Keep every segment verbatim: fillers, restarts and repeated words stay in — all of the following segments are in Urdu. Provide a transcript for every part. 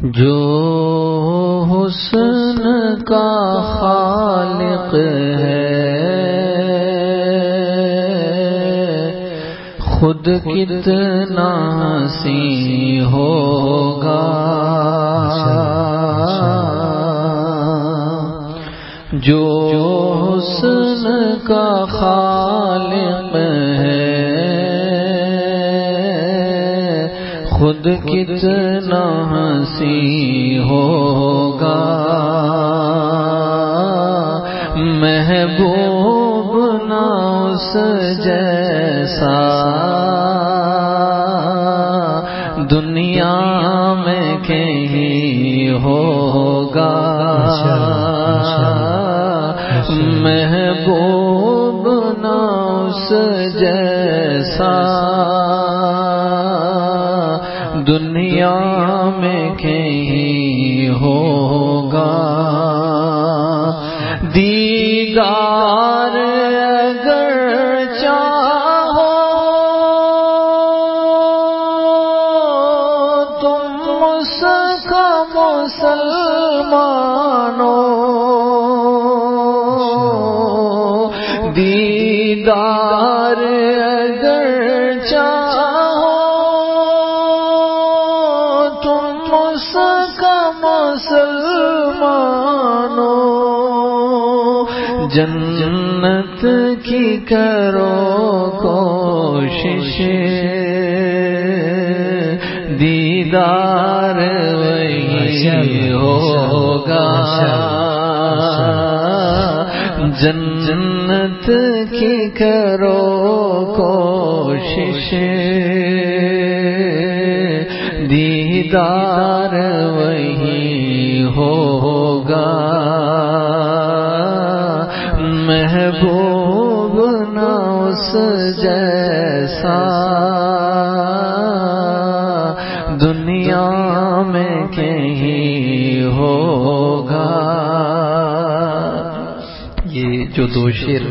جو حسن کا خالق ہے خود کتنا حسین ہوگا، جو حسن کا خالق ہے خود کتنا حسین ہوگا، محبوب نہ اس جیسا دنیا میں کہیں ہوگا، محبوب نہ اس جیسا دنیا میں کہیں ہوگا، دیدار اگر چاہو تم اس کا مسلمانوں، دیدار اگر چاہو تم اس کا مسلمانوں، جنت کی کرو کوشش دیدار وہی ہوگا، جنت کی کرو کوشش دیدار وہی ہوگا، محبوب نہ اس جیسا دنیا میں کہیں ہوگا۔ یہ جو دو شعر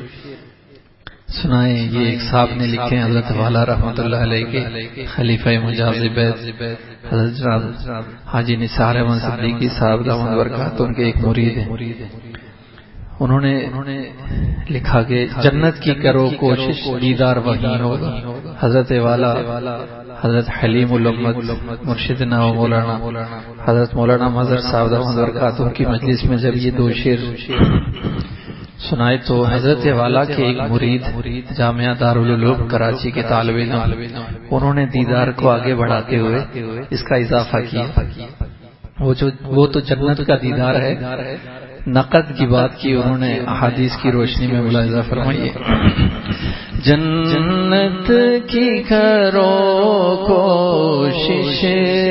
سنائے یہ ایک صاحب نے لکھے ہیں، حضرت والا رحمۃ اللہ علیہ کے خلیفہ مجاز بیت حضرت جناب حاجی نثار احمد صدیقی صاحب دامت برکاتہ ان کے ایک مرید ہیں، انہوں نے لکھا کہ جنت کی کرو کوشش دیدار وہی ہوگا۔ حضرت والا حضرت حلیم الامت مرشدنا و مولانا حضرت مولانا مظہر صاحب دامت برکاتہ کی مجلس میں جب یہ دو شعر سنائے تو حضرت والا کے ایک مرید جامعہ دارالعلوم کراچی کے طالب علم انہوں نے دیدار کو آگے بڑھاتے ہوئے اس کا اضافہ کیا، وہ جو وہ تو جنت کا دیدار ہے، نقد کی بات کی انہوں نے احادیث کی روشنی میں ملاحظہ فرمائیے، جنت کی کرو کوشش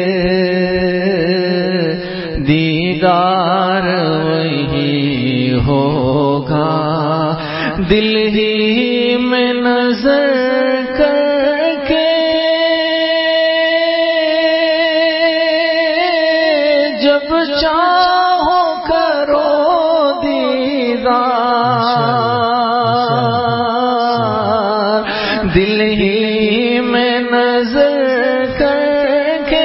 دیدار وہی ہوگا، دل ہی میں نظر کر کے جب چاہو کرو دیدار، دل ہی میں نظر کر کے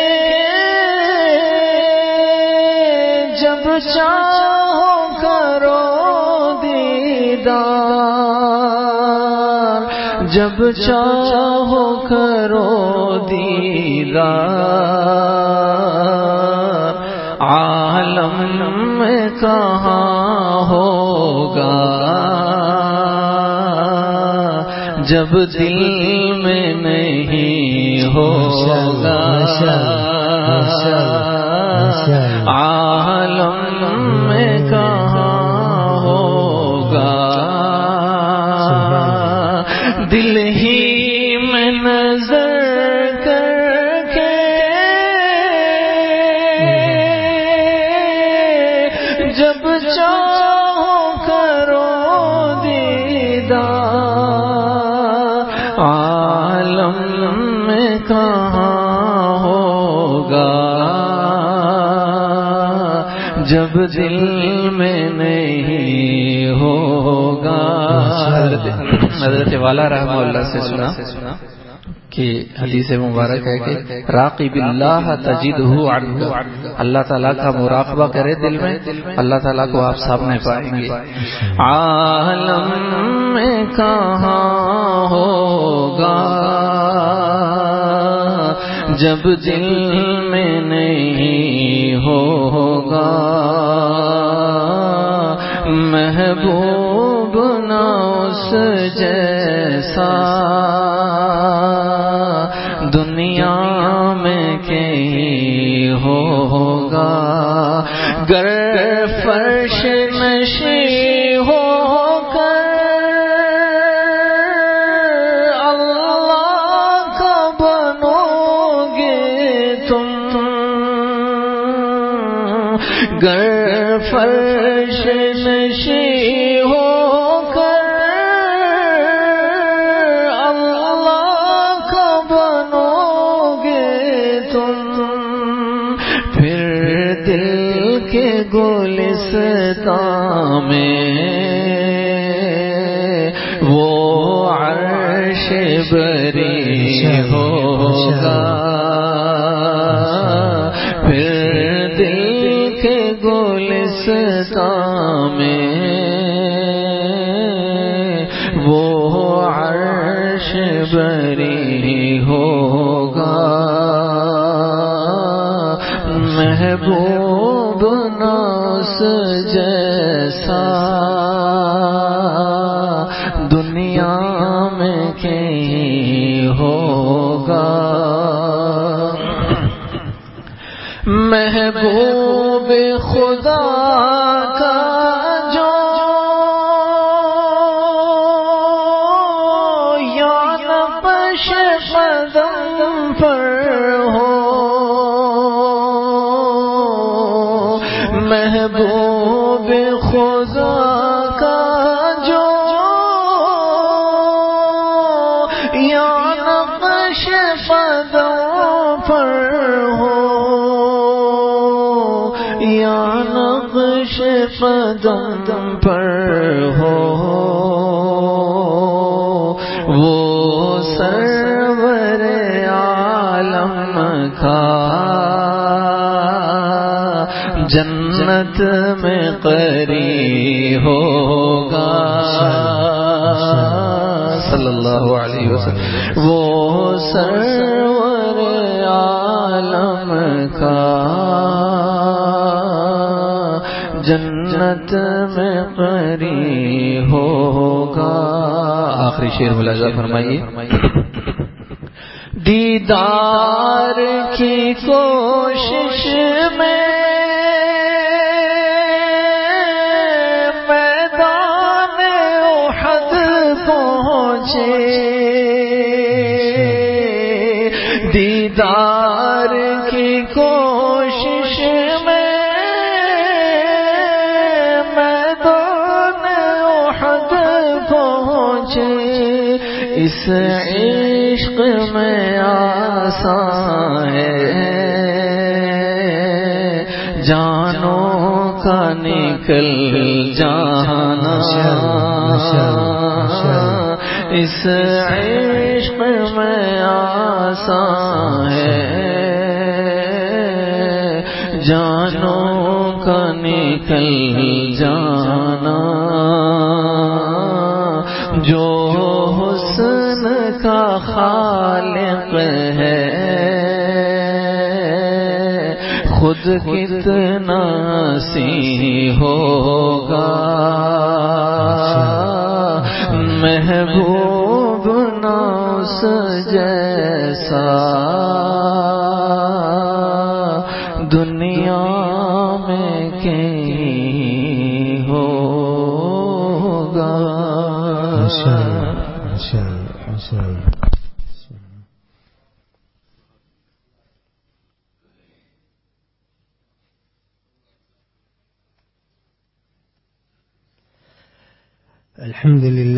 جب چاہو کرو دیدار، جب چاہو کرو دیدار، عالم میں کہاں ہوگا جب دل میں نہیں ہوگا، عالم میں کہاں ہوگا دل ہی میں نظر کر کے جب چاہو کرو دیدار، عالم میں کہاں ہوگا جب دل میں نہیں ہوگا۔ حضرت والا رحمہ اللہ سے سنا کہ حدیث مبارک ہے کہ راقب اللہ تجدہ عنہ، اللہ تعالیٰ کا مراقبہ کرے دل میں، اللہ تعالیٰ کو آپ سامنے پائیں گے. عالم میں کہاں ہوگا جب دل میں نہیں ہوگا محبوب نہ اس جیسا دنیا میں کہیں ہوگا. گر فرش نشیں ہو کر اللہ کا بنو گے تم، گر فرش نشیں ہو گلستان میں وہ عرش بری ہوگا. پھر دل کے گلستان میں وہ عرش بری ہوگا. محبوب ناس جیسا دنیا میں کہیں ہوگا. محبوب خدا کا جو یا نقش قدم پر ہو، محبوب خدا کا جو یا نقش قدم پر ہو، یا نقش قدم پر ہو، وہ سرور عالم کا جنت میں قری ہوگا. صلی اللہ علیہ وسلم. وہ سرور عالم کا جنت میں قری ہوگا. آخری شعر ملاحظہ فرمائیے. دیدار کی کوشش میں میدان احد پہنچے، دیدار کی کوشش میں میدان احد پہنچے. اس عشق میں آسان ہے جانوں کا نکل جانا، اس عشق میں آسان ہے جانوں کا نکل جانا. جو حسن کا خالق ہے خود کتنا سی ہوگا. محبوب ناس جیسا دنیا میں کہیں ہوگا. الحمد لله.